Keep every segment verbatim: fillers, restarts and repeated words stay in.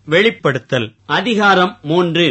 வெளிப்படுத்தல் அதிகாரம் மூன்று.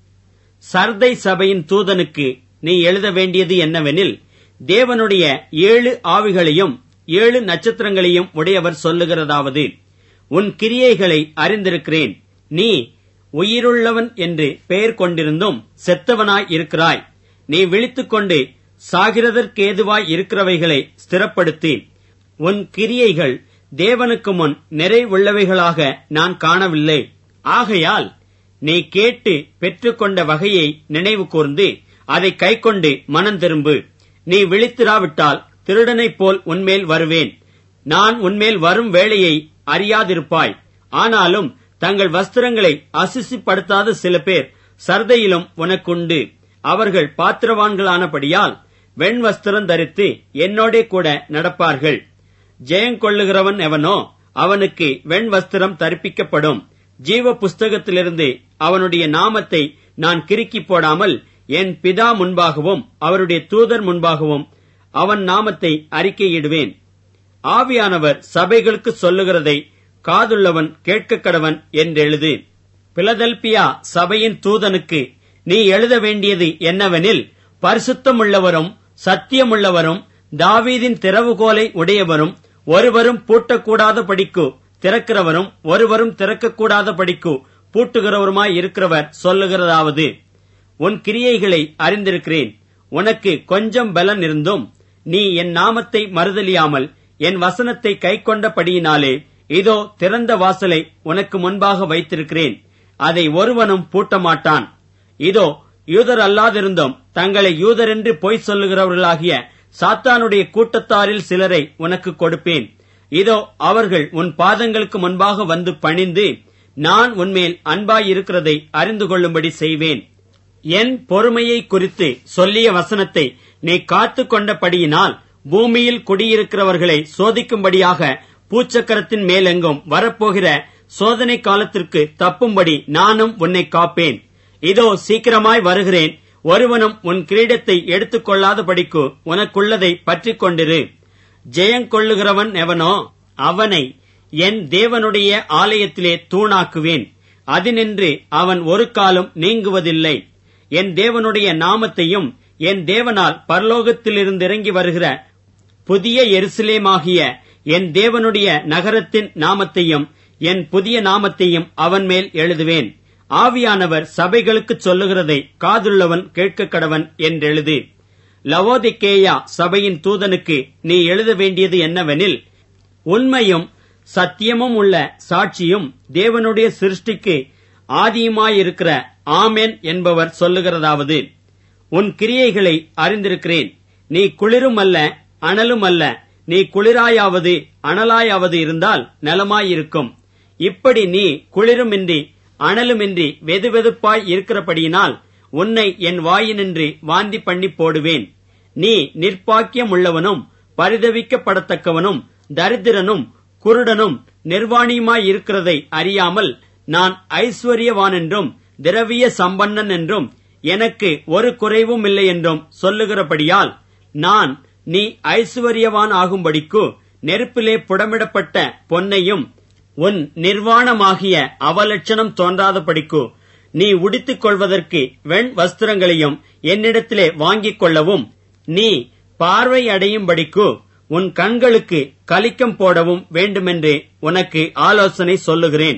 சர்தை சபையின் தூதனுக்கு நீ எழுத வேண்டியது என்னவெனில், தேவனுடைய ஏழு ஆவிகளையும் ஏழு நட்சத்திரங்களையும் உடையவர் சொல்லுகிறதாவது, உன் கிரியைகளை அறிந்திருக்கிறேன். நீ உயிருள்ளவன் என்று பெயர் கொண்டிருந்தும் செத்தவனாய் இருக்கிறாய். நீ விழித்துக்கொண்டு சாகிறதற்கேதுவாய் இருக்கிறவைகளை ஸ்திரப்படுத்தி, உன் கிரியைகள் தேவனுக்கு முன் நிறைவுள்ளவைகளாக நான் காணவில்லை. ஆகையால் நீ கேட்டு பெற்றுக்கொண்ட வகையை நினைவு கூர்ந்து அதை கைக்கொண்டு மனம் திரும்பு. நீ விழித்திராவிட்டால் திருடனைப் போல் உன்மேல் வருவேன். நான் உன்மேல் வரும் வேளையை அறியாதிருப்பாய். ஆனாலும் தங்கள் வஸ்திரங்களை அசுசிப்படுத்தாத சில பேர் சர்தையிலும் உனக்குண்டு. அவர்கள் பாத்திரவான்களானபடியால் வெண் வஸ்திரம் தரித்து என்னோடே கூட நடப்பார்கள். ஜெயங்கொள்ளுகிறவன் எவனோ அவனுக்கு வெண் வஸ்திரம் தரிப்பிக்கப்படும். ஜீவ புஸ்தகத்திலிருந்து அவனுடைய நாமத்தை நான் கிறுக்கி போடாமல் என் பிதா முன்பாகவும் அவருடைய தூதர் முன்பாகவும் அவன் நாமத்தை அறிக்கையிடுவேன். ஆவியானவர் சபைகளுக்கு சொல்லுகிறதை காதுள்ளவன் கேட்க கடவன் என்றெழுது. பிலதெல்பியா சபையின் தூதனுக்கு நீ எழுத வேண்டியது என்னவெனில், பரிசுத்தமுள்ளவரும் சத்தியமுள்ளவரும் தாவீதின் திறவுகோலை உடையவரும் ஒருவரும் பூட்டக்கூடாத படிக்கு திறக்கிறவரும் ஒருவரும் திறக்கக்கூடாத படிக்கு பூட்டுகிறவருமாய் இருக்கிறவர் சொல்லுகிறதாவது, உன் கிரியைகளை அறிந்திருக்கிறேன். உனக்கு கொஞ்சம் பலன் இருந்தும் நீ என் நாமத்தை மறுதலியாமல் என் வசனத்தை கைக்கொண்டபடியினாலே இதோ திறந்த வாசலை உனக்கு முன்பாக வைத்திருக்கிறேன். அதை ஒருவனும் பூட்டமாட்டான். இதோ யூதர் அல்லாதிருந்தும் தங்களை யூதரென்று பொய் சொல்லுகிறவர்களாகிய சாத்தானுடைய கூட்டத்தாரில் சிலரை உனக்கு கொடுப்பேன். இதோ அவர்கள் உன் பாதங்களுக்கு முன்பாக வந்து பணிந்து நான் உன்மேல் அன்பாயிருக்கிறதை அறிந்து கொள்ளும்படி செய்வேன். என் பொறுமையை குறித்து சொல்லிய வசனத்தை நீ காத்து கொண்டபடியினால் பூமியில் குடியிருக்கிறவர்களை சோதிக்கும்படியாக பூச்சக்கரத்தின் மேலெங்கும் வரப்போகிற சோதனை காலத்திற்கு தப்பும்படி நானும் உன்னை காப்பேன். இதோ சீக்கிரமாய் வருகிறேன். ஒருவனும் உன் கிரீடத்தை எடுத்துக் கொள்ளாதபடிக்கு உனக்குள்ளதை பற்றிக் கொண்டிரு. ஜெயங்கொள்ளுகிறவன் எவனோ அவனை என் தேவனுடைய ஆலயத்திலே தூணாக்குவேன். அதினின்று அவன் ஒரு காலம் நீங்குவதில்லை. என் தேவனுடைய நாமத்தையும் என் தேவனால் பரலோகத்திலிருந்திறங்கி வருகிற புதிய எருசலேமாகிய என் தேவனுடைய நகரத்தின் நாமத்தையும் என் புதிய நாமத்தையும் அவன் மேல் எழுதுவேன். ஆவியானவர் சபைகளுக்கு சொல்லுகிறதை காதுள்ளவன் கேட்க கடவன் என்றெழுது. லவோதிக்கேயா சபையின் தூதனுக்கு நீ எழுத வேண்டியது என்னவெனில், உண்மையும் சத்தியமும் உள்ள சாட்சியும் தேவனுடைய சிருஷ்டிக்கு ஆதியுமாயிருக்கிற ஆமென் என்பவர் சொல்லுகிறதாவது, உன் கிரியைகளை அறிந்திருக்கிறேன். நீ குளிரும் அல்ல அனலும் அல்ல. நீ குளிராயாவது அனலாயாவது இருந்தால் நலமாயிருக்கும். இப்படி நீ குளிருமின்றி அனலுமின்றி வெதுவெதுப்பாய் இருக்கிறபடியினால் உன்னை என் வாயினின்று வாந்தி பண்ணி போடுவேன். நீ நிர்பாக்கியம் உள்ளவனும் பரிதவிக்கப்படத்தக்கவனும் தரித்திரனும் குருடனும் நிர்வாணியுமாயிருக்கிறதை அறியாமல் நான் ஐஸ்வர்யவான் என்றும் திரவிய சம்பன்னன் என்றும் எனக்கு ஒரு குறைவும் இல்லை என்றும் சொல்லுகிறபடியால் நான் நீ ஐஸ்வர்யவான் ஆகும்படிக்கு நெருப்பிலே புடமிடப்பட்ட பொன்னையும் உன் நிர்வாணமாகிய அவலட்சணம் தோன்றாதபடிக்கு நீ உடுத்திக் கொள்வதற்கு வெண் வஸ்திரங்களையும் என்னிடத்திலே வாங்கிக் கொள்ளவும், நீ பார்வை அடையும்படிக்கு உன் கண்களுக்கு கலிக்கம் போடவும் வேண்டுமென்று உனக்கு ஆலோசனை சொல்லுகிறேன்.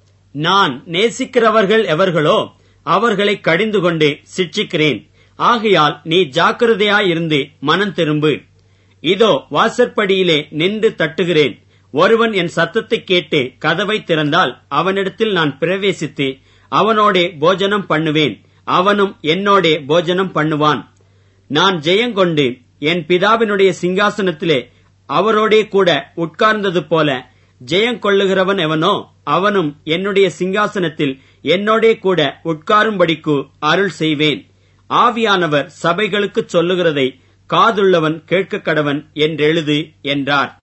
நான் நேசிக்கிறவர்கள் எவர்களோ அவர்களை கடிந்து கொண்டு சிட்சிக்கிறேன். ஆகையால் நீ ஜாக்கிரதையாயிருந்து மனம் திரும்பு. இதோ வாசற்படியிலே நின்று தட்டுகிறேன். ஒருவன் என் சத்தத்தை கேட்டு கதவை திறந்தால் அவனிடத்தில் நான் பிரவேசித்து அவனோடே போஜனம் பண்ணுவேன், அவனும் என்னோடே போஜனம் பண்ணுவான். நான் ஜெயங்கொண்டு என் பிதாவினுடைய சிங்காசனத்திலே அவரோடே கூட உட்கார்ந்தது போல ஜெயங்கொள்ளுகிறவன் எவனோ அவனும் என்னுடைய சிங்காசனத்தில் என்னோடே கூட உட்காரும்படிக்கு அருள் செய்வேன். ஆவியானவர் சபைகளுக்கு சொல்லுகிறதை காதுள்ளவன் கேட்க கடவன் என்றெழுது என்றார்.